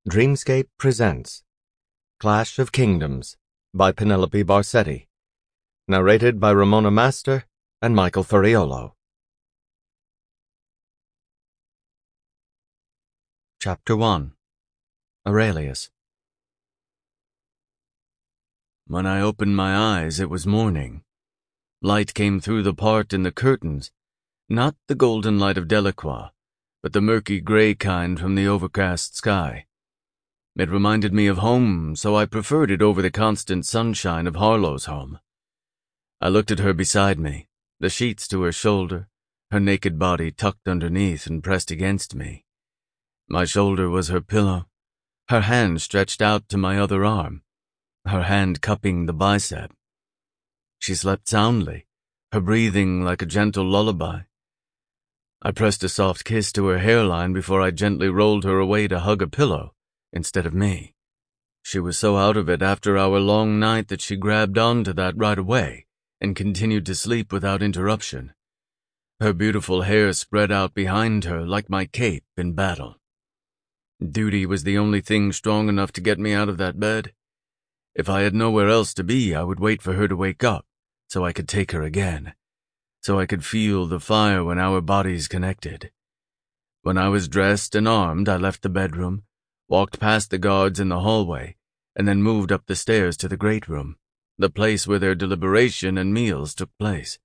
Dreamscape presents Clash of Kingdoms by Penelope Barsetti. Narrated by Ramona Master and Michael Furiolo. Chapter 1. Aurelius. When I opened my eyes, it was morning. Light came through the part in the curtains, not the golden light of Delacroix, but the murky gray kind from the overcast sky. It reminded me of home, so I preferred it over the constant sunshine of Harlow's home. I looked at her beside me, the sheets to her shoulder, her naked body tucked underneath and pressed against me. My shoulder was her pillow, her hand stretched out to my other arm, her hand cupping the bicep. She slept soundly, her breathing like a gentle lullaby. I pressed a soft kiss to her hairline before I gently rolled her away to hug a pillow instead of me. She was so out of it after our long night that she grabbed onto that right away and continued to sleep without interruption. Her beautiful hair spread out behind her like my cape in battle. Duty was the only thing strong enough to get me out of that bed. If I had nowhere else to be, I would wait for her to wake up so I could take her again, so I could feel the fire when our bodies connected. When I was dressed and armed, I left the bedroom, walked past the guards in the hallway, and then moved up the stairs to the great room, the place where their deliberation and meals took place.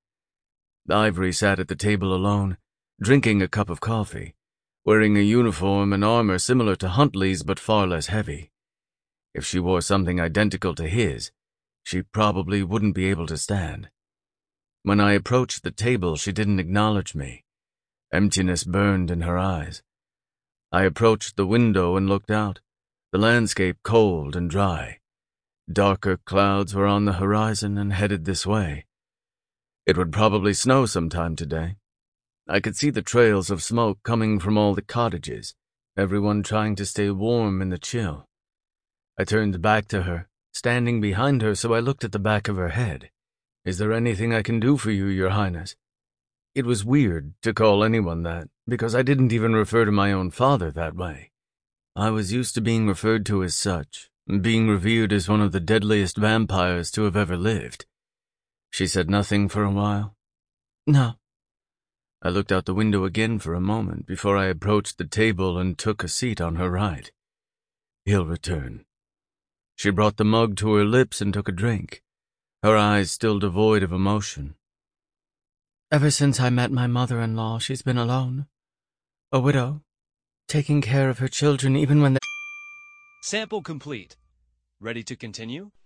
Ivory sat at the table alone, drinking a cup of coffee, wearing a uniform and armor similar to Huntley's but far less heavy. If she wore something identical to his, she probably wouldn't be able to stand. When I approached the table, she didn't acknowledge me. Emptiness burned in her eyes. I approached the window and looked out, the landscape cold and dry. Darker clouds were on the horizon and headed this way. It would probably snow sometime today. I could see the trails of smoke coming from all the cottages, everyone trying to stay warm in the chill. I turned back to her, standing behind her, so I looked at the back of her head. "Is there anything I can do for you, Your Highness?" It was weird to call anyone that, because I didn't even refer to my own father that way. I was used to being referred to as such, being revered as one of the deadliest vampires to have ever lived. She said nothing for a while. "No." I looked out the window again for a moment before I approached the table and took a seat on her right. "He'll return." She brought the mug to her lips and took a drink, her eyes still devoid of emotion. "Ever since I met my mother-in-law, she's been alone. A widow, taking care of her children even when they—" Sample complete. Ready to continue?